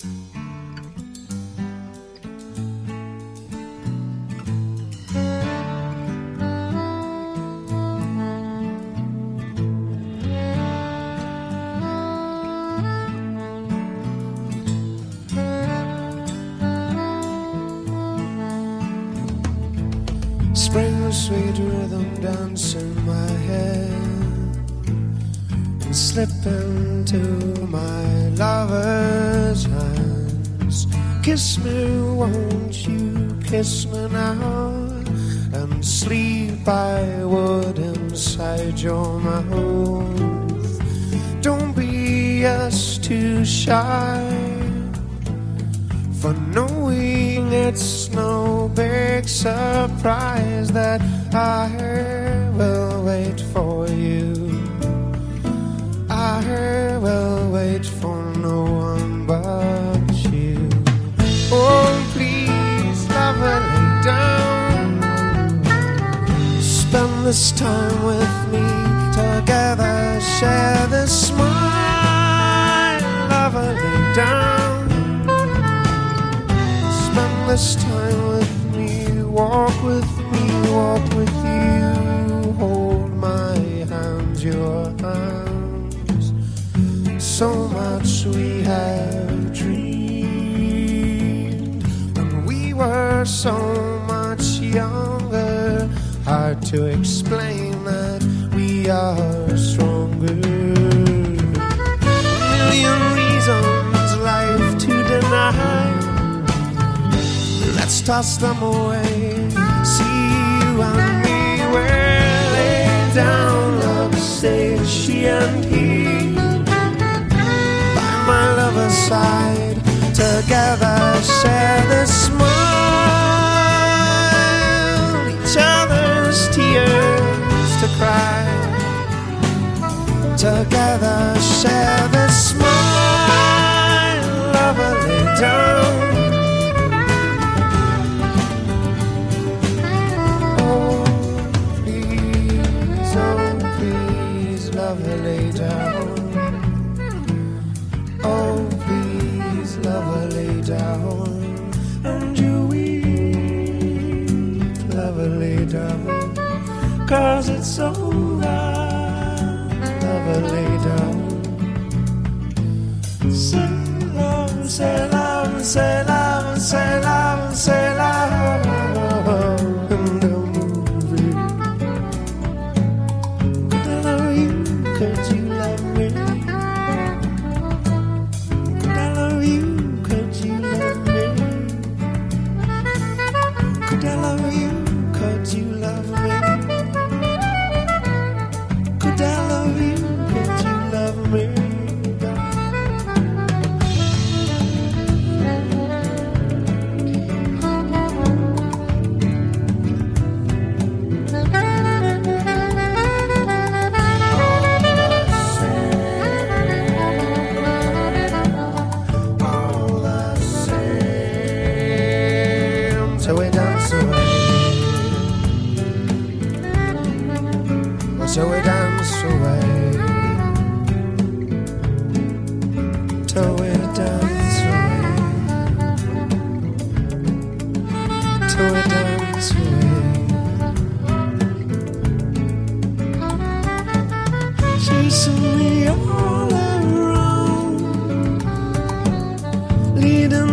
Spring sweet rhythm dance in my head and slip into my lover's hands. Kiss me, won't you kiss me now? And sleep I would inside your mouth. Don't be just too shy, for knowing it's no big surprise that I will wait for you. I will wait for no one but you. Oh, please, lover, lay down. Spend this time with me together, share this smile. Lover, lay down. Spend this time with me, walk with you, hold my hands, your hands. So much we have dreamed when we were so much younger. Hard to explain that we are stronger. A million reasons life to deny, let's toss them away. See you and me, we're laid down, love says she and he, by my lover's side, together share the smile, each other's tears to cry, together share the smile, lover, lay down. Lover, lay down. Oh, please, lover, lay down. And you weep, lover, lay down. 'Cause it's alright, lover, lay down. Say love, say love, say love, say love, say love. Could you love me? Could I love you? Could you love me? Could I love you? Could you love me? Could I love you? Could you love me? So we dance away, so we dance away, till we dance away, till we dance away. Chasing me all around, leading